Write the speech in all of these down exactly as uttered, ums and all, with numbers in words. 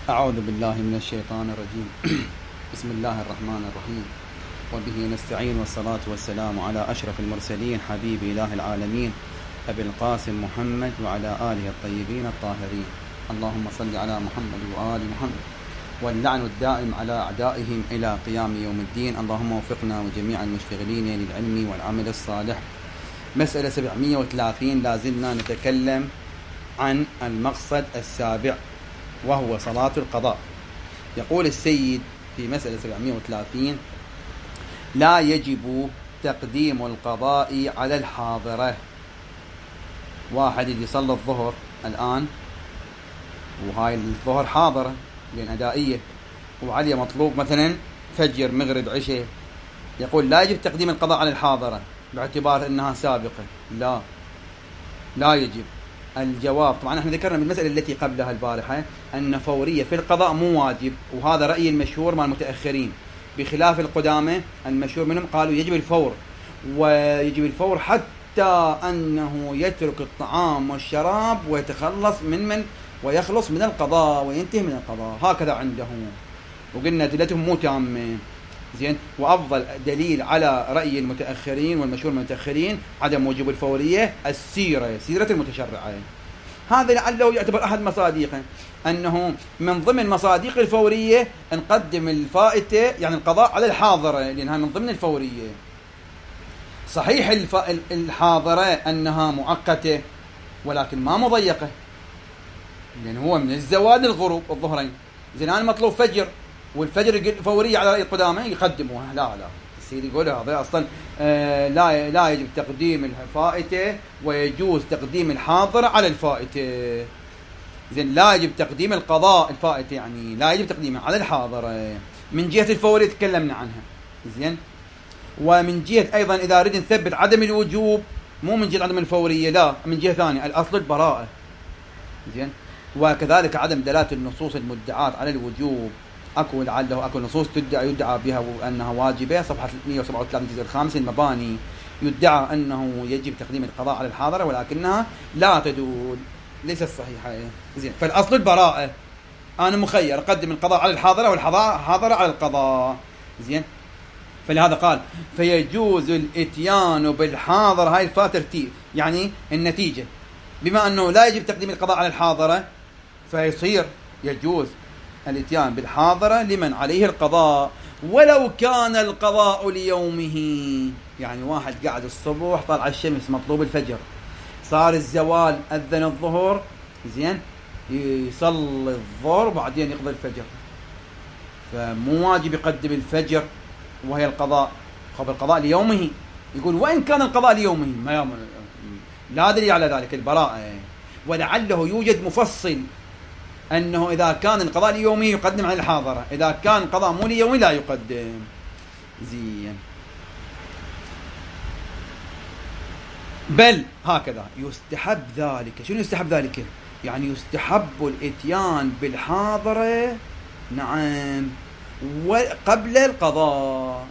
أعوذ بالله من الشيطان الرجيم. بسم الله الرحمن الرحيم، وبه نستعين، والصلاة والسلام على أشرف المرسلين حبيب إله العالمين أبي القاسم محمد وعلى آله الطيبين الطاهرين. اللهم صل على محمد وآل محمد، واللعن الدائم على أعدائهم إلى قيام يوم الدين. اللهم وفقنا وجميع المشتغلين للعلم والعمل الصالح. مسألة سبعمائة وثلاثين، لازلنا نتكلم عن المقصد السابع وهو صلاة القضاء. يقول السيد في مسألة سبعمائة وثلاثين: لا يجب تقديم القضاء على الحاضرة. واحد يجي يصلي الظهر الآن، وهاي الظهر حاضرة لأن أدائية، وعليه مطلوب مثلا فجر مغرب عشاء، يقول لا يجب تقديم القضاء على الحاضرة باعتبار أنها سابقة. لا لا يجب. الجواب طبعا احنا ذكرنا من المسألة التي قبلها البارحة أن فورية في القضاء مو واجب، وهذا رأي المشهور مع المتأخرين، بخلاف القدامى المشهور منهم قالوا يجب الفور، ويجب الفور حتى أنه يترك الطعام والشراب ويتخلص من من ويخلص من القضاء وينتهي من القضاء، هكذا عندهم. وقلنا دلتهم مو تامة. زين، وأفضل دليل على رأي المتأخرين والمشهور من المتأخرين عدم وجوب الفورية السيرة، سيرة المتشرعة. هذا لعله يعتبر أحد مصادقه، أنه من ضمن مصادق الفورية نقدم الفائتة يعني القضاء على الحاضرة، لأنها من ضمن الفورية. صحيح الف... الحاضرة أنها مؤقتة ولكن ما مضيقة، لأن هو من الزوال للغروب الظهرين. زين، أنا مطلوب فجر، والفجر فورية على رأي القدامى يقدموها. لا لا، السيد يقول هذا أصلا آه لا لا يجب تقديم الفائتة ويجوز تقديم الحاضرة على الفائتة. زين، لا يجب تقديم القضاء الفائتة، يعني لا يجب تقديمها على الحاضرة. من جهة الفورية تكلمنا عنها. زين، ومن جهة أيضا إذا أريد نثبت عدم الوجوب، مو من جهة عدم الفورية، لا، من جهة ثانية الأصل البراءة. زين، وكذلك عدم دلالة النصوص المدعاة على الوجوب. أكو لعله أكو نصوص تدعى يدعى بها أنها واجبة، صفحة ثلاثمائة وسبعة وثلاثين الجزء الخامس المباني، يدعى أنه يجب تقديم القضاء على الحاضرة ولكنها لا تدل، ليست صحيحة. زين، فالأصل البراءة، أنا مخير أقدم القضاء على الحاضرة والحاضرة على القضاء. زين، فلهذا قال فيجوز الاتيان بالحاضرة. هاي الفا ترتيب، يعني النتيجة بما أنه لا يجب تقديم القضاء على الحاضرة فيصير يجوز الاتيان بالحاضرة لمن عليه القضاء ولو كان القضاء ليومه. يعني واحد قاعد الصبح طلع الشمس مطلوب الفجر، صار الزوال أذن الظهر، زين، يصلي الظهر بعدين يقضي الفجر، فمو واجب يقدم الفجر وهي القضاء قبل القضاء ليومه. يقول وإن كان القضاء ليومه ما يوم، لا دليل على ذلك البراءة. ولعله يوجد مفصل أنه إذا كان القضاء ليومه يقدم على الحاضرة، إذا كان القضاء مو ليومه لا يقدم. زين، بل هكذا يستحب ذلك. شنو يستحب ذلك؟ يعني يستحب الاتيان بالحاضرة، نعم، وقبل القضاء.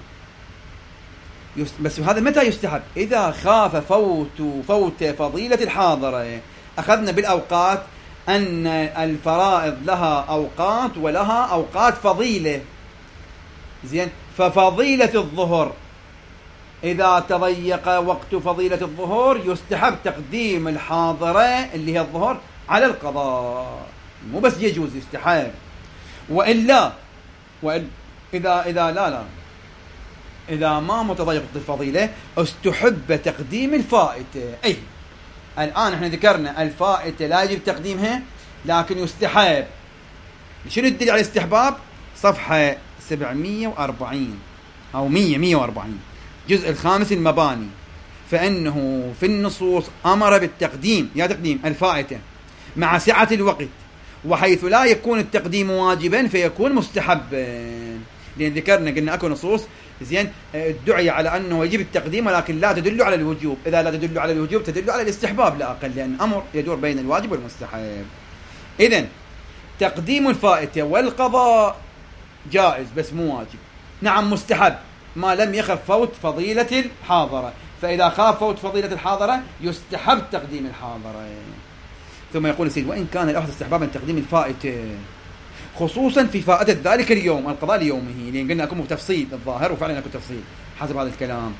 بس هذا متى يستحب؟ إذا خاف فوت فوت فضيلة الحاضرة. أخذنا بالأوقات أن الفرائض لها أوقات ولها أوقات فضيلة. زين، ففضيلة الظهر إذا تضيق وقت فضيلة الظهر يستحب تقديم الحاضرة اللي هي الظهر على القضاء، مو بس يجوز، يستحب. وإلا وإلا إذا إذا لا لا إذا ما متضيق الفضيلة استحب تقديم الفائتة. أي الآن احنا ذكرنا الفائتة لا يجب تقديمها لكن يستحب. شنو الدليل على الاستحباب؟ صفحة سبعمائة وأربعين أو مئة مئة وأربعين جزء الخامس المباني، فإنه في النصوص أمر بالتقديم يا تقديم الفائتة مع سعة الوقت، وحيث لا يكون التقديم واجبا فيكون مستحبا. لأن ذكرنا قلنا أكو نصوص زين الدعية على أنه يجب التقديم ولكن لا تدل على الوجوب. إذا لا تدل على الوجوب تدل على الاستحباب لا أقل، لأن أمر يدور بين الواجب والمستحب. إذن تقديم الفائتة والقضاء جائز بس مو واجب. نعم مستحب ما لم يخف فوت فضيلة الحاضرة، فإذا خاف فوت فضيلة الحاضرة يستحب تقديم الحاضرة. ثم يقول السيد وإن كان الأحد استحبابا تقديم الفائتة خصوصا في فائدة ذلك اليوم القضاء ليومه، لأن قلنا أكون تفصيل الظاهر وفعلا أكون تفصيل حسب هذا الكلام.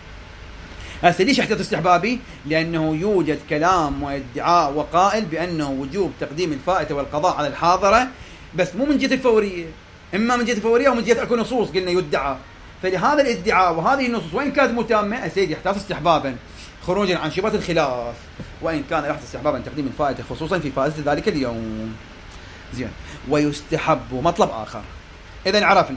هسه ليش احتياط استحبابي؟ لأنه يوجد كلام وادعاء وقائل بأنه وجوب تقديم الفائتة والقضاء على الحاضرة، بس مو من جهة الفورية، إما من جهة الفورية أو من جهة أكو نصوص قلنا يدعى. فلهذا الادعاء وهذه النصوص وإن كانت متامة السيد يحتاط استحبابا خروجا عن شبهة الخلاف، وإن كان يحتاط استحبابا تقديم الفائتة خصوصا في فائدة ذلك اليوم. زين. ويستحب مطلب آخر. إذا عرفنا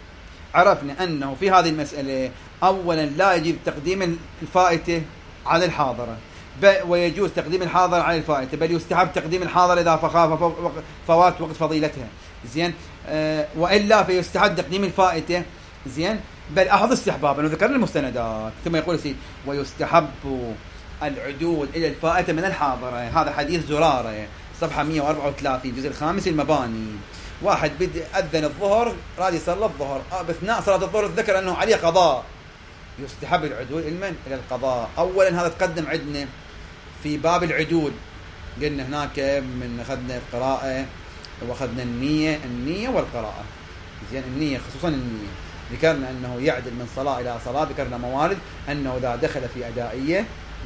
عرفنا أنه في هذه المسألة أولا لا يجب تقديم الفائتة على الحاضرة، ويجوز تقديم الحاضرة على الفائتة، بل يستحب تقديم الحاضرة إذا فخاف فوات وقت فضيلتها. زين. أه وإلا فيستحب تقديم الفائتة. زين. بل أحظ استحبابا وذكرنا المستندات. ثم يقول سيد ويستحب العدول إلى الفائتة من الحاضرة. هذا حديث زرارة صفحة مئة وأربعة وثلاثين جزء الخامس المباني. واحد بدأ أذن الظهر راد يصلى الظهر، بأثناء صلاة الظهر ذكر أنه عليه قضاء، يستحب العدول المن إلى القضاء. أولا هذا تقدم عندنا في باب العدول، قلنا هناك من أخذنا القراءة وأخذنا النية النية والقراءة. زين. النية خصوصا النية ذكرنا أنه يعدل من صلاة إلى صلاة، ذكرنا موارد أنه إذا دخل في أدائية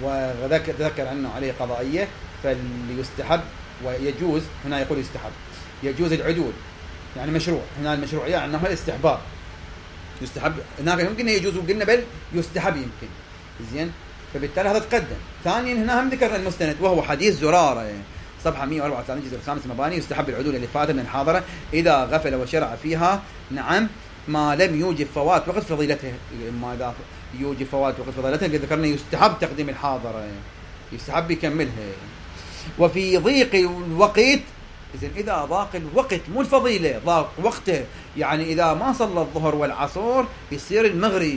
وذكر أنه عليه قضائية فليستحب ويجوز. هنا يقول يستحب يجوز العدول يعني مشروع، هنا المشروعية يعني أنه الاستحباب يستحب، هناك يمكن يجوز وقلنا بل يستحب يمكن. زين. فبالتالي هذا تقدم. ثانيا هنا هم ذكرنا المستند وهو حديث زرارة صفحة مئة وأربعة وثلاثين جزء الخامس مباني. يستحب العدول اللي فات من الحاضرة إذا غفل وشرع فيها، نعم، ما لم يوجب فوات وقت فضيلته. ما إذا يوجب فوات وقت فضيلته ذكرنا يستحب تقديم الحاضرة، يستحب يكملها. وفي ضيق الوقت، إذن إذا ضاق الوقت مو الفضيلة، ضاق وقته، يعني إذا ما صلى الظهر والعصر يصير المغرب،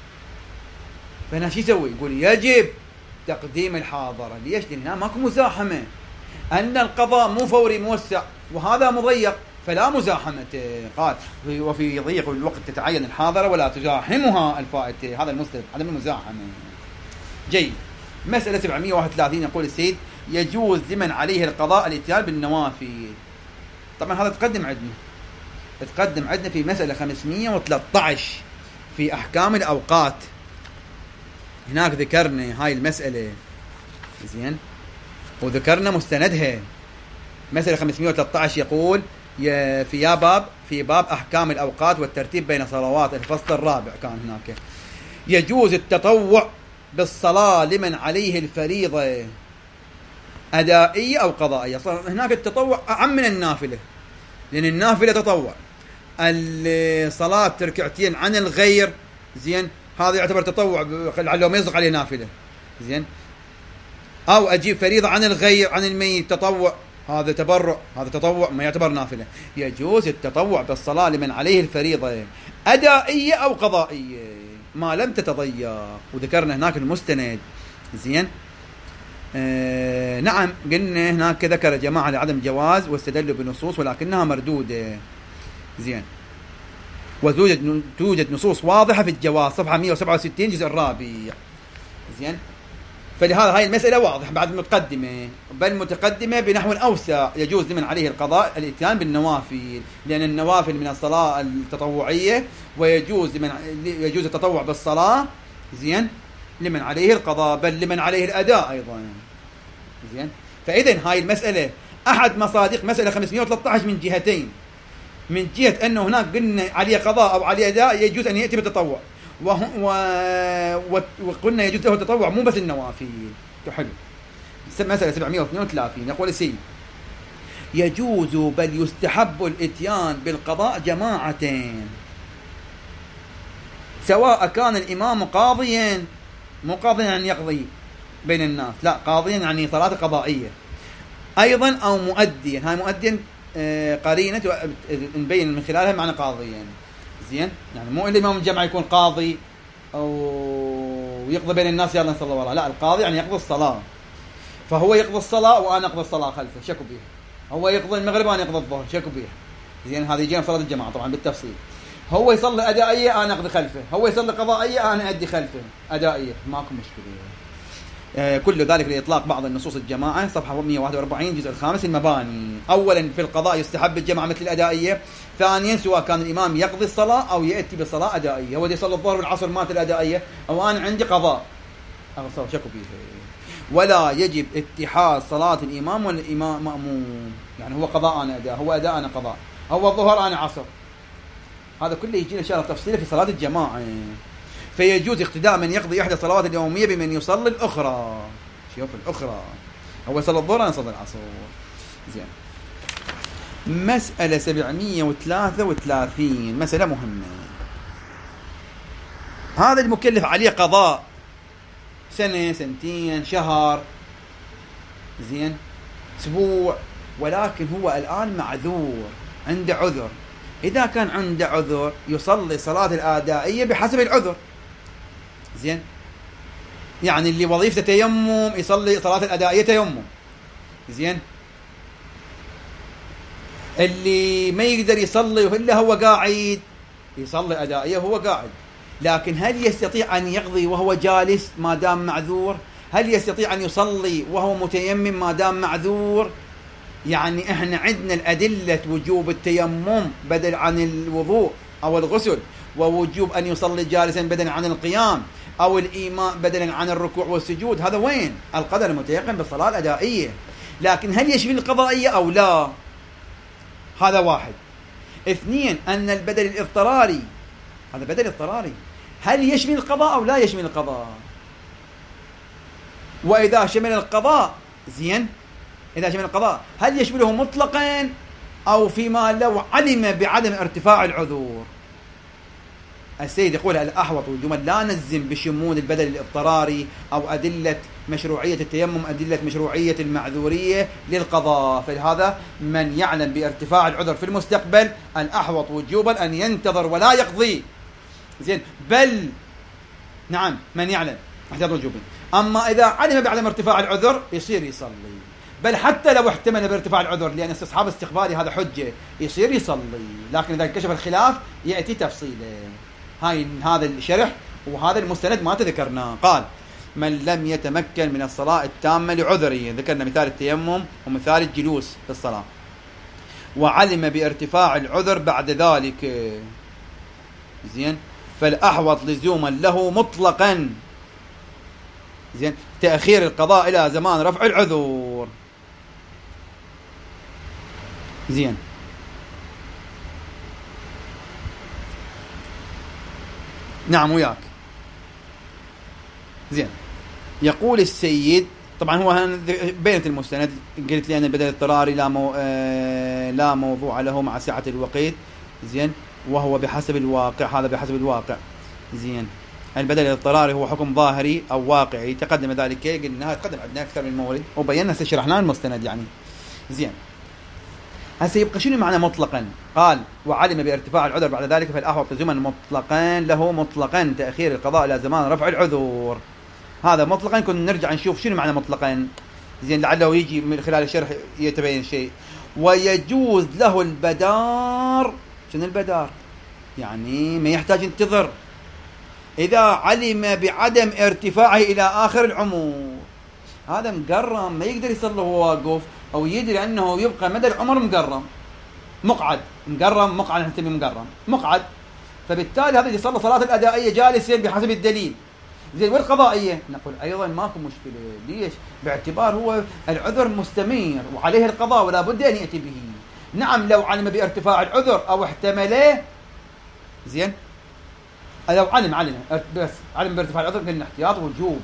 فهنا شو يسوي؟ يقول يجب تقديم الحاضرة. ليش؟ لأن هنا ماكو مزاحمة، أن القضاء مو فوري موسع وهذا مضيق فلا مزاحمة. قال وفي ضيق الوقت تتعين الحاضرة ولا تزاحمها الفائتة. هذا المستند عدم المزاحمة. جيد. مسألة سبعمئة وواحد وثلاثين يقول السيد يجوز لمن عليه القضاء الاتيان بالنوافل. طبعا هذا تقدم عندنا تقدم عندنا في مسألة خمسمئة وثلاثة عشر في أحكام الأوقات. هناك ذكرنا هاي المسألة. زين. وذكرنا مستندها. مسألة خمسمئة وثلاثة عشر يقول في يا باب في باب أحكام الأوقات والترتيب بين صلوات، الفصل الرابع كان هناك. يجوز التطوع بالصلاة لمن عليه الفريضة أدائية أو قضائية. هناك التطوع أعم من النافلة، لأن النافلة تطوع، الصلاة ركعتين عن الغير. زين. هذا يعتبر تطوع لعله ما يصدق عليه نافلة. زين. أو أجيب فريضة عن الغير عن الميت تطوع، هذا تبرع، هذا تطوع ما يعتبر نافلة. يجوز التطوع بالصلاة لمن عليه الفريضة أدائية أو قضائية ما لم تتضيق. وذكرنا هناك المستند. زين. آه نعم قلنا هناك ذكر جماعة لعدم جواز واستدلوا بنصوص ولكنها مردودة. زين. وتوجد توجد نصوص واضحة في الجواز صفحة مئة وسبعة وستين جزء الرابع. زين. فلهذا هاي المسألة واضح بعد متقدمة، بل متقدمة بنحو أوسع. يجوز لمن عليه القضاء الاتيان بالنوافل، لأن النوافل من الصلاة التطوعية، ويجوز لمن يجوز التطوع بالصلاة. زين. لمن عليه القضاء بل لمن عليه الأداء أيضا. زين. فإذن هاي المسألة أحد مصادق مسألة خمسمئة وثلاثة عشر من جهتين، من جهة أنه هناك قلنا عليه قضاء أو عليه أداء يجوز أن يأتي بالتطوع، و... و... وقلنا يجوز له التطوع مو بس النوافل. حلو. مسألة سبعمئة واثنين وثلاثين يقول السيد يجوز بل يستحب الاتيان بالقضاء جماعتين، سواء كان الإمام قاضيا، مو قاضيا يعني يقضي بين الناس، لا، قاضيا يعني صلاة قضائية أيضا، أو مؤديا. هاي مؤديا قرينة نبين من خلالها معنى قاضيا. زين. يعني مو الإمام الجماعة يكون قاضي أو يقضي بين الناس يلا نصلي وراه، لا، القاضي يعني يقضي الصلاة، فهو يقضي الصلاة وأنا أقضي الصلاة خلفه، شكو بيه. هو يقضي المغرب وأنا أقضي الظهر، شكو بيه. زين. هذه يجينا صلاة الجماعة طبعا بالتفصيل. هو يصلي أدائية أنا أقضي خلفه، هو يصلي قضائية أنا أدي خلفه أدائية، ماكو مشكلة. كل ذلك لإطلاق بعض النصوص الجماعة، صفحة مئة وواحد وأربعين الجزء الخامس. المباني: أولا في القضاء يستحب الجماعة مثل الأدائية. ثانيا سواء كان الإمام يقضي الصلاة أو يأتي بالصلاة أدائية، هو يصلي الظهر والعصر مات الأدائية أو أنا عندي قضاء أغصر شكو بيه، ولا يجب اتحاد صلاة الإمام والإمام مأموم، يعني هو قضاء أنا أداء، هو أداء أنا قضاء، هو الظهر أنا عصر. هذا كله يجينا إن شاء الله تفصيله في صلاة الجماعة. فيجوز اقتداء من يقضي إحدى الصلوات اليومية بمن يصلي الأخرى. شوف الأخرى، هو صلى الظهر أنا صلى العصر. زين. مسألة سبعمية وثلاثة وثلاثين، مسألة مهمة. هذا المكلف عليه قضاء سنة، سنتين، شهر، زين، أسبوع، ولكن هو الآن معذور، عنده عذر. إذا كان عنده عذر يصلي صلاة الأدائية بحسب العذر. زين، يعني اللي وظيفته تيمم يصلي صلاة الأدائية تيمم. زين، اللي ما يقدر يصلي إلا هو قاعد يصلي أدائية وهو قاعد. لكن هل يستطيع أن يقضي وهو جالس ما دام معذور؟ هل يستطيع أن يصلي وهو متيمم ما دام معذور؟ يعني احنا عندنا الأدلة وجوب التيمم بدل عن الوضوء أو الغسل، ووجوب أن يصلي جالسا بدلا عن القيام، أو الإيماء بدلا عن الركوع والسجود. هذا وين؟ القدر المتيقن بالصلاة الأدائية. لكن هل يشمل القضائية أو لا؟ هذا واحد. اثنين، أن البدل الاضطراري، هذا بدل اضطراري، هل يشمل القضاء أو لا يشمل القضاء؟ وإذا شمل القضاء، زين، إذا شمل القضاء هل يشمله مطلقا أو فيما لو علم بعدم ارتفاع العذور؟ السيد يقول الأحوط والجمل لا نزم بشمول البدل الاضطراري أو أدلة مشروعية التيمم أدلة مشروعية المعذورية للقضاء. فلهذا من يعلم بارتفاع العذر في المستقبل الأحوط وجوبا أن ينتظر ولا يقضي. زين، بل نعم من يعلم احتياط وجوبا. أما إذا علم بعدم ارتفاع العذر يصير يصلي، بل حتى لو احتمل بارتفاع العذر لأن استصحاب استقبالي هذا حجة يصير يصلي. لكن إذا انكشف الخلاف يأتي تفصيله. هاي هذا الشرح وهذا المستند ما تذكرناه. قال من لم يتمكن من الصلاة التامة لعذره، ذكرنا مثال التيمم ومثال الجلوس في الصلاة، وعلم بارتفاع العذر بعد ذلك، زين، فالأحوط لزوما له مطلقا، زين، تأخير القضاء إلى زمان رفع العذور. زين، نعم وياك. زين، يقول السيد، طبعا هو بينت المستند، قلت لي أن البدل الاضطراري لا مو... آه... لا موضوع له مع سعة الوقت. زين، وهو بحسب الواقع، هذا بحسب الواقع. زين، البدل الاضطراري هو حكم ظاهري أو واقعي، تقدم ذلك قلنا تقدم عندنا أكثر من مورد وبينا شرحنا المستند يعني. زين، هسه يبقى شنو معنى مطلقا؟ قال وعلم بارتفاع العذر بعد ذلك فالأحوط لزوما مطلقا له مطلقا تأخير القضاء إلى زمان رفع العذور. هذا مطلقا كنا نرجع نشوف شنو معنى مطلقا. زين، لعله يجي من خلال الشرح يتبين شيء. ويجوز له البدار. شنو البدار؟ يعني ما يحتاج ينتظر إذا علم بعدم ارتفاعه إلى آخر العمر. هذا مقرم ما يقدر يصلي وهو واقف، أو يدري أنه يبقى مدى العمر مقرم مقعد مقرم مقعد نسميه مقرم مقعد. فبالتالي هذا يصلي صلاة الأدائية جالسا بحسب الدليل. زين، والقضائية نقول أيضا ماكو مشكلة. ليش؟ باعتبار هو العذر مستمر وعليه القضاء ولا بد أن يأتي به. نعم لو علم بارتفاع العذر أو احتمله، زين، لو علم علم بس علم بارتفاع العذر قلنا احتياط وجوبي،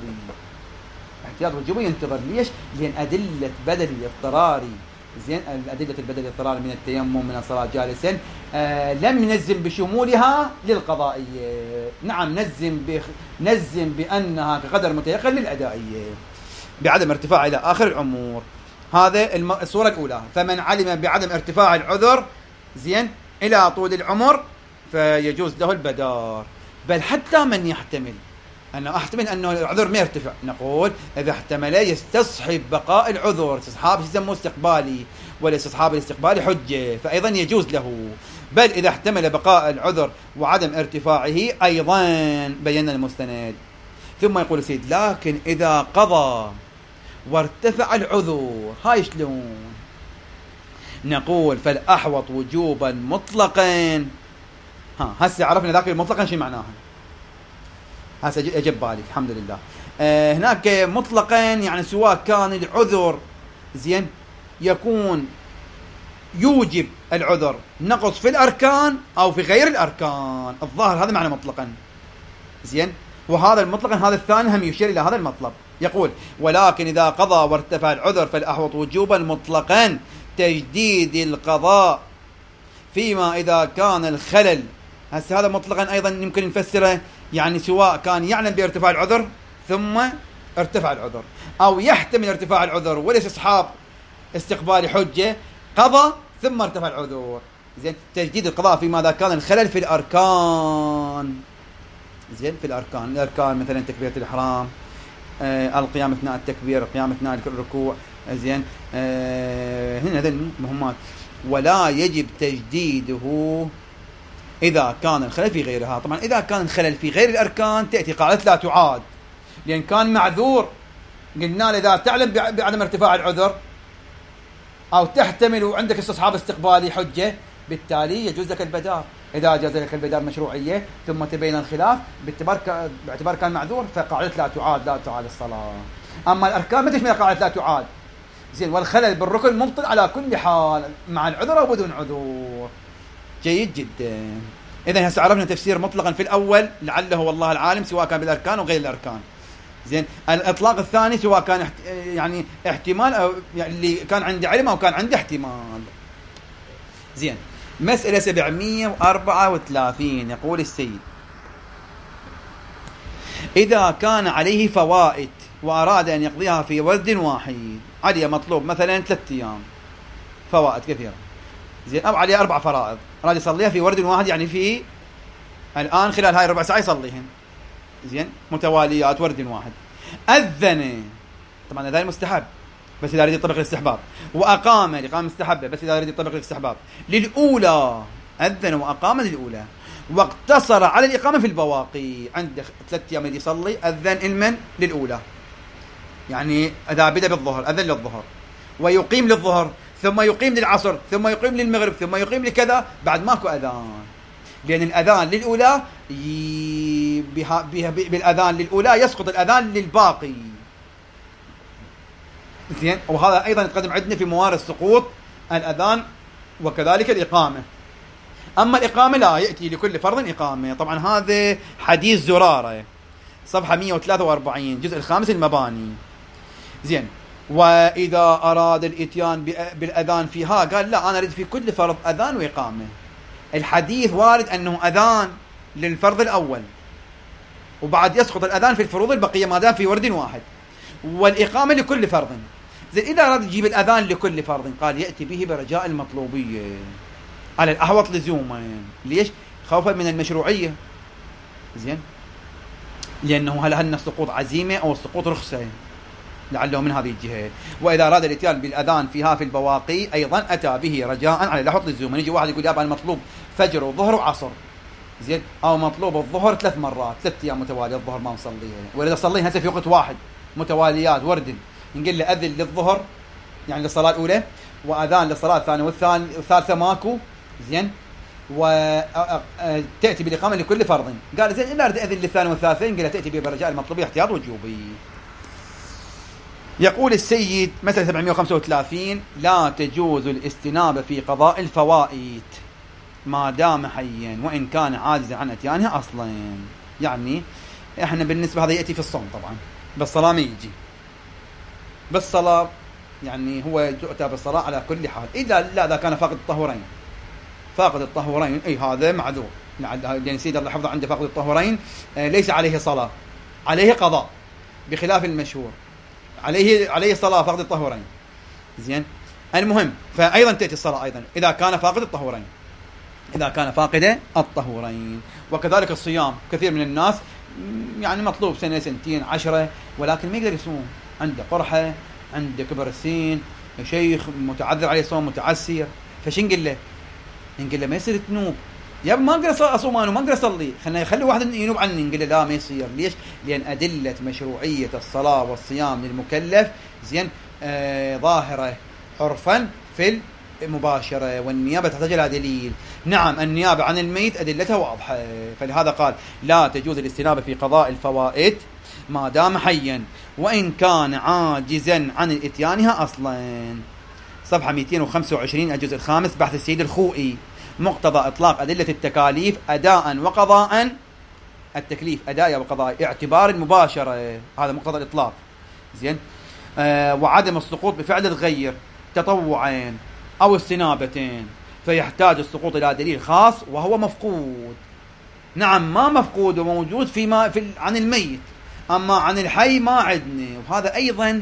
احتياط وجوبي ينتظر. ليش؟ لأن أدلة بدل الاضطراري، زين، أدلة البدل الاضطراري من التيمم من الصلاة جالسا آه لم نزم بشمولها للقضائية. نعم نزم بخ... نزم بأنها كقدر متيقن للأدائية بعدم ارتفاع إلى آخر العمر. هذا الم... الصورة الأولى. فمن علم بعدم ارتفاع العذر، زين، إلى طول العمر فيجوز له البدار. بل حتى من يحتمل أنه أحتمل أنه العذر ما يرتفع، نقول إذا احتمل يستصحب بقاء العذر، استصحاب يسموه استقبالي، والاستصحاب الاستقبالي حجة، فأيضا يجوز له. بل إذا احتمل بقاء العذر وعدم ارتفاعه أيضا بينا المستند. ثم يقول السيد لكن إذا قضى وارتفع العذر هاي شلون؟ نقول فالأحوط وجوبا مطلقا. ها هسه عرفنا ذاك مطلقا شو معناها، هسه اجب بالك الحمد لله. آه هناك مطلقا يعني سواء كان العذر زين يكون يوجب العذر نقص في الأركان أو في غير الأركان، الظاهر هذا معنى مطلقا زين. وهذا المطلقا هذا الثاني هم يشير إلى هذا المطلب. يقول ولكن إذا قضى وارتفع العذر فالأحوط وجوبا مطلقا تجديد القضاء فيما إذا كان الخلل. هسه هذا مطلقا أيضا يمكن نفسره يعني سواء كان يعلم بارتفاع العذر ثم ارتفع العذر أو يحتمل ارتفاع العذر وليس أصحاب استقبال حجة قضى ثم ارتفع العذر زين. تجديد القضاء فيما إذا كان الخلل في الأركان زين. في الأركان الأركان مثلا تكبيرة الإحرام، آه القيام أثناء التكبير، القيام أثناء الركوع زين. آه هنا هذين مهمات. ولا يجب تجديده إذا كان الخلل في غيرها. طبعا إذا كان الخلل في غير الأركان تأتي قاعدة لا تعاد، لأن كان معذور قلنا له إذا تعلم بعدم ارتفاع العذر أو تحتمل وعندك استصحاب استقبالي حجة بالتالي يجوز لك البدار. إذا جاز لك البدار مشروعية ثم تبين الخلاف باعتبار باعتبار كان معذور فقاعدة لا تعاد لا تعاد الصلاة. أما الأركان ما تشمل قاعدة لا تعاد زين. والخلل بالركن مبطل على كل حال مع العذر أو بدون عذر. جيد جدا. إذا هسه عرفنا تفسير مطلقا في الأول لعله والله العالم سواء كان بالأركان وغير الأركان زين. الإطلاق الثاني سواء كان احت... يعني احتمال أو يعني اللي كان عنده علم أو كان عنده احتمال زين. مسألة سبعمية وأربعة وثلاثين يقول السيد إذا كان عليه فوائد وأراد أن يقضيها في ورد واحد، عليه مطلوب مثلا ثلاثة أيام فوائد كثيرة زين، أو عليه أربع فرائض أراد يصليها في ورد واحد، يعني في الآن خلال هاي الربع ساعة يصليهن زين متواليات ورد واحد. أذن، طبعا هذا مستحب بس إذا يريد يطبق الاستحباب، وأقام الإقامة مستحبة بس إذا يريد يطبق الاستحباب للأولى. أذن وأقام للأولى واقتصر على الإقامة في البواقي. عنده ثلاثة أيام يصلي أذن المن للأولى، يعني إذا بدأ بالظهر أذن للظهر ويقيم للظهر ثم يقيم للعصر ثم يقيم للمغرب ثم يقيم لكذا، بعد ماكو أذان، لأن الأذان للأولى ي... بها... بها... بالأذان للأولى يسقط الأذان للباقي زين. وهذا أيضا يتقدم عندنا في موارد سقوط الأذان وكذلك الإقامة. أما الإقامة لا، يأتي لكل فرض إقامة. طبعا هذا حديث زرارة صفحة مئة وثلاثة وأربعين الجزء الخامس المباني زين. وإذا أراد الإتيان بالأذان فيها قال لا أنا أريد في كل فرض أذان وإقامة. الحديث وارد أنه أذان للفرض الأول وبعد يسقط الأذان في الفروض البقية ما دام في ورد واحد، والإقامة لكل فرض زين. إذا أراد يجيب الأذان لكل فرض قال يأتي به برجاء المطلوبية على الأحوط لزوما. ليش؟ خوفا من المشروعية زين، لأنه هل هل السقوط عزيمة أو السقوط رخصة لعله من هذه الجهة. وإذا أراد الاتيان بالأذان فيها في البواقي أيضا أتى به رجاء على الأحوط لزوما. يجي واحد يقول يابا المطلوب فجر وظهر وعصر زين، أو مطلوب الظهر ثلاث مرات ثلاث أيام متوالية الظهر ما مصليها، وإذا صليها هسه في وقت واحد متواليات ورد نقول له أذن للظهر يعني للصلاة الأولى وأذان للصلاة الثانية والثالثة ماكو زين، وتأتي بالإقامة لكل فرض. قال زين إلا أريد أذن للثاني والثالثين قال تأتي برجاء المطلوبية احتياط وجوبي. يقول السيد مثلا سبعمئة وخمسة وثلاثين لا تجوز الاستنابة في قضاء الفوائد ما دام حيا وإن كان عاجزا عن اتيانها أصلا. يعني احنا بالنسبة هذا يأتي في الصوم طبعا، بالصلاة ما يجي، بالصلاة يعني هو يؤتى بالصلاة على كل حال إذا لا إذا كان فاقد الطهورين. فاقد الطهورين أي هذا معذور، لأن سيد الله حفظه عنده فاقد الطهورين ليس عليه صلاة، عليه قضاء بخلاف المشهور، عليه عليه صلاة فاقد الطهورين زين. المهم فأيضا تأتي الصلاة أيضا إذا كان فاقد الطهورين، إذا كان فاقد الطهورين. وكذلك الصيام، كثير من الناس يعني مطلوب سنة سنتين عشرة ولكن ما يقدر يصوم، عنده قرحة، عنده كبر السن، شيخ متعذر عليه صوم متعسر، فش نقول له؟ نقول له ما يصير تنوب يا ما اقدر اصوم انا وما اقدر اصلي، خلينا يخلي واحد ينوب عني. نقول له لا ما يصير. ليش؟ لان ادله مشروعيه الصلاه والصيام للمكلف زين آه ظاهره عرفا في المباشره، والنيابه تحتاج الى دليل. نعم النيابه عن الميت ادلتها واضحه، فلهذا قال لا تجوز الاستنابه في قضاء الفوائد ما دام حيا وان كان عاجزا عن اتيانها اصلا. صفحه مئتين وخمسة وعشرين الجزء الخامس، بحث السيد الخوئي. مقتضى اطلاق ادله التكاليف اداء وقضاء، التكليف اداء وقضاء اعتبار المباشره، هذا مقتضى الاطلاق زين. آه وعدم السقوط بفعل الغير تطوعين او استنابتين، فيحتاج السقوط الى دليل خاص وهو مفقود. نعم ما مفقود وموجود فيما في عن الميت، اما عن الحي ما عندنا. وهذا ايضا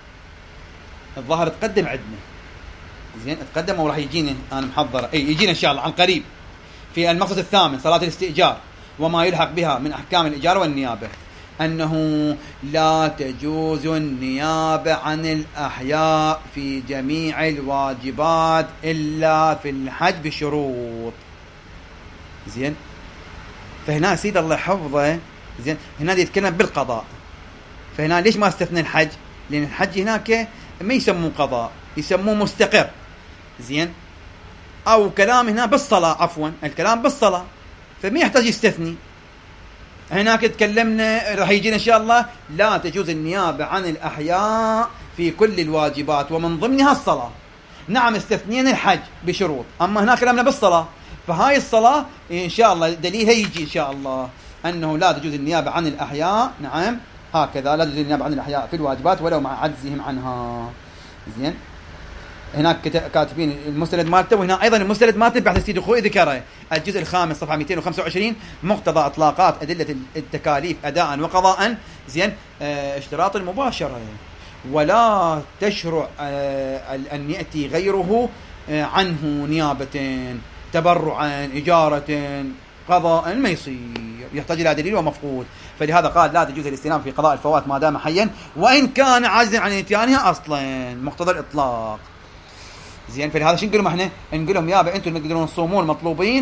الظاهر تقدم عندنا زين، تقدم وراح يجينا انا محضر اي يجينا ان شاء الله عن قريب في المقصد الثامن صلاة الاستئجار وما يلحق بها من احكام الاجاره والنيابه، انه لا تجوز النيابه عن الاحياء في جميع الواجبات الا في الحج بشروط زين. فهنا سيد الله حفظه زين، هنا يتكلم بالقضاء. فهنا ليش ما استثنى الحج؟ لان الحج هناك ما يسموه قضاء، يسموه مستقر زين، او كلام هنا بالصلاه، عفوا الكلام بالصلاه، فما يحتاج يستثني. هناك تكلمنا راح يجينا ان شاء الله لا تجوز النيابه عن الاحياء في كل الواجبات ومن ضمنها الصلاه. نعم استثنينا الحج بشروط، اما هناك كلامنا بالصلاه، فهاي الصلاه ان شاء الله دليلها يجي ان شاء الله انه لا تجوز النيابه عن الاحياء. نعم هكذا لا تجوز النيابه عن الاحياء في الواجبات ولو مع عجزهم عنها زين. هناك كاتبين المستند مالته، وهنا ايضا المستند مالته بحث السيد الخوئي ذكره الجزء الخامس صفحه مئتين وخمسة وعشرين، مقتضى اطلاقات ادله التكاليف اداء وقضاء زين اه اشتراط المباشره، ولا تشرع اه ان ياتي غيره اه عنه نيابه تبرعا اجاره قضاء، ما يصير، يحتاج الى دليل ومفقود. فلهذا قال لا تجوز الاستنابه في قضاء الفوات ما دام حيا وان كان عاجزا عن اتيانها اصلا، مقتضى الاطلاق زين. فلهذا شو نقول لهم احنا؟ نقول لهم يابا انتم اللي تقدرون تصومون مطلوبين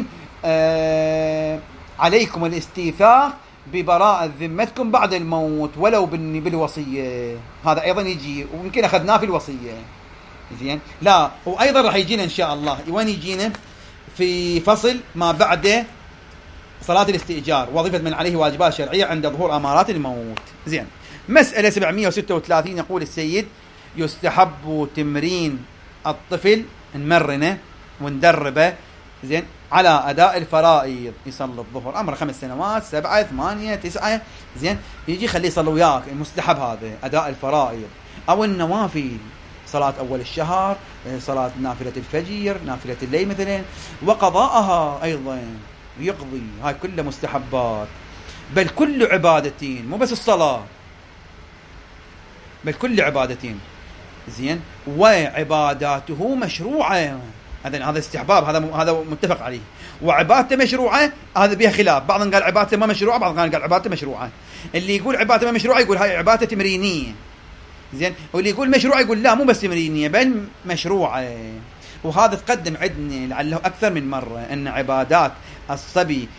آه عليكم الاستيثاق ببراءة ذمتكم بعد الموت ولو بالوصيه. هذا ايضا يجي ويمكن اخذناه في الوصيه زين. لا وايضا راح يجينا ان شاء الله وين يجينا في فصل ما بعد صلاة الاستئجار، وظيفة من عليه واجبات شرعية عند ظهور امارات الموت زين. مسألة سبعمئة وستة وثلاثين يقول السيد يستحب تمرين الطفل، نمرنه وندربه زين على اداء الفرائض، يصلي الظهر عمره خمس سنوات سبعه ثمانيه تسعه زين، يجي خليه يصلي وياك، المستحب هذا اداء الفرائض او النوافل، صلاه اول الشهر، صلاه نافله الفجر، نافله الليل مثلا، وقضاءها ايضا يقضي، هاي كلها مستحبات. بل كل عبادتين مو بس الصلاه، بل كل عبادتين زين وعباداته مشروعه، هذا هذا استحباب، هذا هذا متفق عليه. وعبادته مشروعه هذا بها خلاف، بعضهم قال عبادته ما مشروعه، بعضهم قال عبادته مشروعه. اللي يقول عبادته ما مشروعه يقول هاي عبادته تمرينيه زين، واللي يقول مشروعه يقول لا مو بس تمرينيه بل مشروعه. وهذا تقدم عندنا لعله اكثر من مره ان عبادات الصبي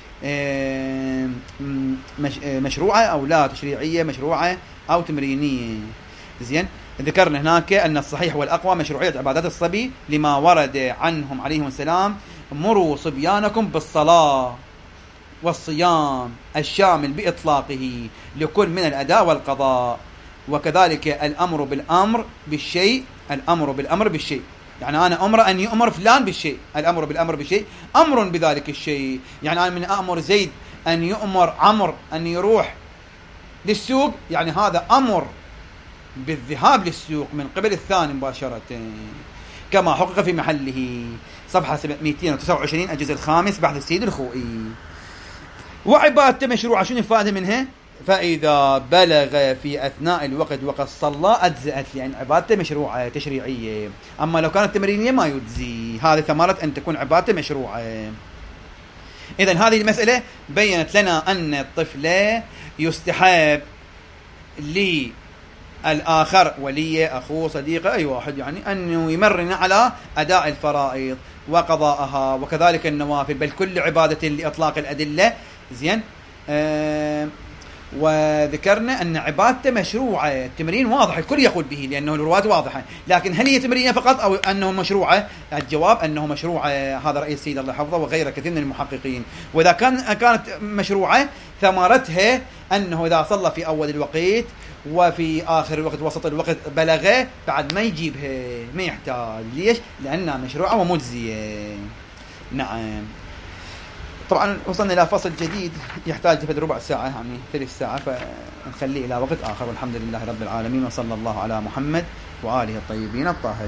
مشروعه او لا، تشريعيه مشروعه او تمرينيه زين. ذكرنا هناك أن الصحيح والأقوى مشروعية عبادات الصبي لما ورد عنهم عليهم السلام مروا صبيانكم بالصلاة والصيام الشامل بإطلاقه لكل من الأداء والقضاء، وكذلك الأمر بالأمر بالشيء، الأمر بالأمر بالشيء يعني أنا أمر أن يؤمر فلان بالشيء، الأمر بالأمر بالشيء أمر بذلك الشيء. يعني أنا من أمر زيد أن يؤمر عمر أن يروح للسوق، يعني هذا أمر بالذهاب للسوق من قبل الثاني مباشرة كما حقق في محله. صفحة مئتين وتسعة وعشرين الجزء الخامس بحث السيد الخوئي. وعبادته مشروعة، شنو الفائدة منها؟ فإذا بلغ في أثناء الوقت وقد صلى أجزأت، لأن عبادته مشروعة تشريعية، أما لو كانت تمرينية ما يجزي. هذه ثمرة أن تكون عبادته مشروعة. إذن هذه المسألة بيّنت لنا أن الطفل يستحب لي الآخر ولي أخوه صديقه أي واحد يعني أنه يمرن على أداء الفرائض وقضاءها وكذلك النوافل، بل كل عبادة لإطلاق الأدلة. زين. آه وذكرنا أن عبادته مشروعة، التمرين واضح الكل يقول به لأنه الروايات واضحة، لكن هل هي تمرينة فقط أو أنه مشروعة؟ الجواب أنه مشروعة، هذا رأي السيد الله حفظه وغيره كثير من المحققين. وإذا كان كانت مشروعة ثمرتها أنه إذا صلى في أول الوقت وفي آخر الوقت وسط الوقت بلغه بعد ما يجيبها، ما يحتاج. ليش؟ لأنها مشروعة ومجزية. نعم. طبعا وصلنا إلى فصل جديد يحتاج في ربع ساعة يعني ثلث ساعة، فنخليه إلى وقت آخر. والحمد لله رب العالمين، وصلى الله على محمد وآله الطيبين الطاهرين.